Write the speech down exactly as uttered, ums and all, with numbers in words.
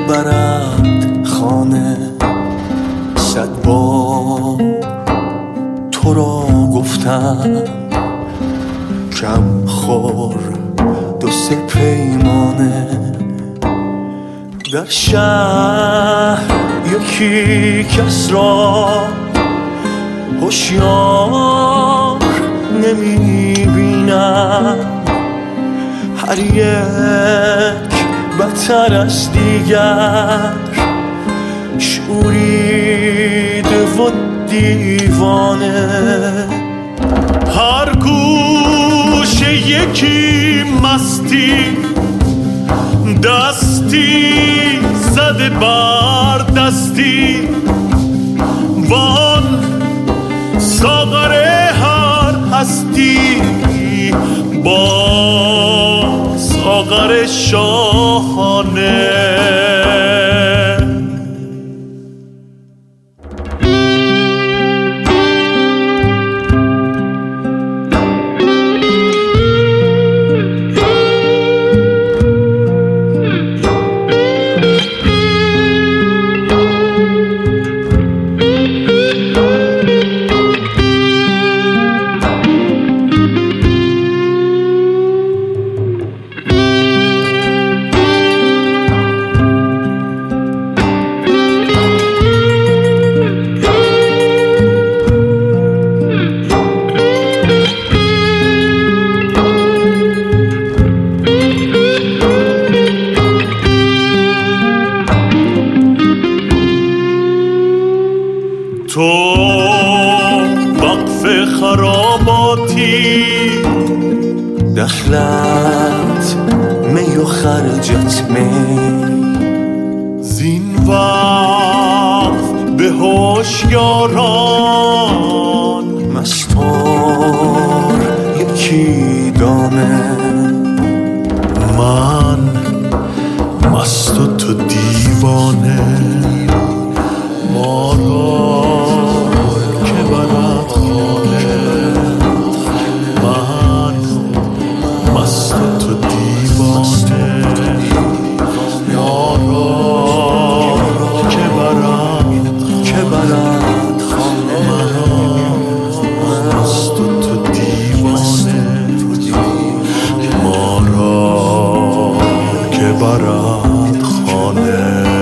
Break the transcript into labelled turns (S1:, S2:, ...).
S1: برد خانه. صد بار تو را گفتم کم خور دو سه پیمانه. در شهر یکی کس را هوشیار نمیبینم، هر یک بدتر از دیگر، شوریده و دیوانه.
S2: هر گوشه یکی مستی، دستی زده بر دستی، وان ساغر هر هستی با ساغر شاهانه. تو وقف خراباتی،
S1: دخلت می و خرجت می،
S2: زین وقف به هوشیاران
S1: مستار یکی دانه.
S2: من مست و تو دیوانه، ما را که برد خانه. من مست و تو دیوانه، ما را که برد
S1: که برد خانه.
S2: من مست و تو دیوانه، ما را که برد خانه.